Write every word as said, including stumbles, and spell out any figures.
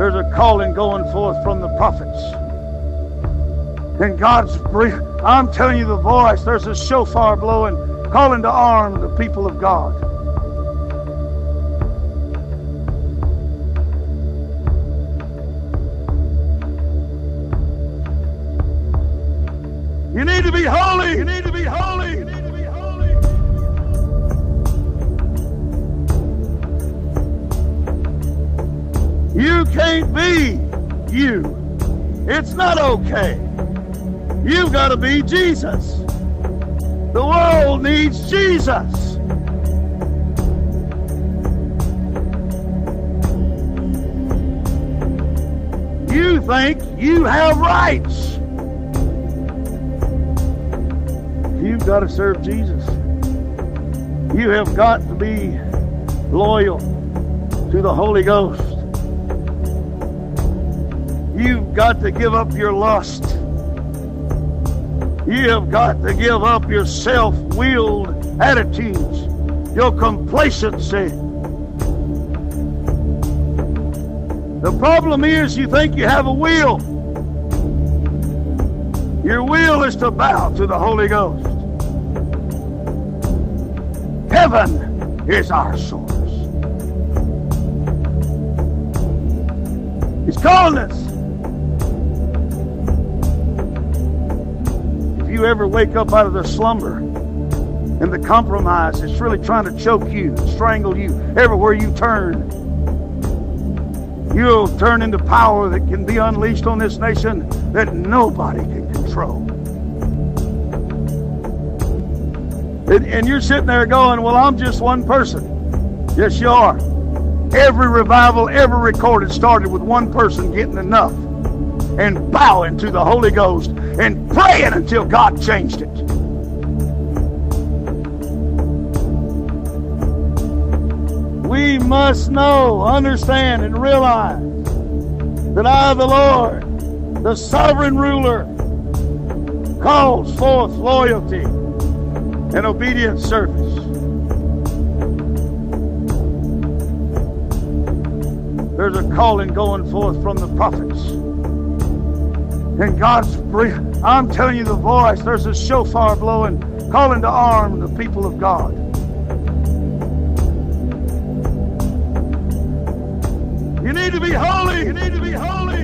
There's a calling going forth from the prophets. And God's, I'm telling you the voice, there's a shofar blowing, calling to arm the people of God. You need to be holy. You need to be holy. You need to be holy. You can't be you. It's not okay. You've got to be Jesus. The world needs Jesus. You think you have rights. You've got to serve Jesus. You have got to be loyal to the Holy Ghost. You've got to give up your lust. You have got to give up your self-willed attitudes, your complacency. The problem is you think you have a will. Your will is to bow to the Holy Ghost. Heaven is our source. He's calling us. If you ever wake up out of the slumber and the compromise is really trying to choke you, strangle you, everywhere you turn, you'll turn into power that can be unleashed on this nation that nobody can control. And, and you're sitting there going, well, I'm just one person. Yes, you are. Every revival ever recorded started with one person getting enough and bowing to the Holy Ghost and praying until God changed it. We must know, understand, and realize that I, the Lord, the sovereign ruler, calls forth loyalty and obedient service. There's a calling going forth from the prophets. And God's, I'm telling you the voice, there's a shofar blowing, calling to arm the people of God. You need to be holy. You need to be holy.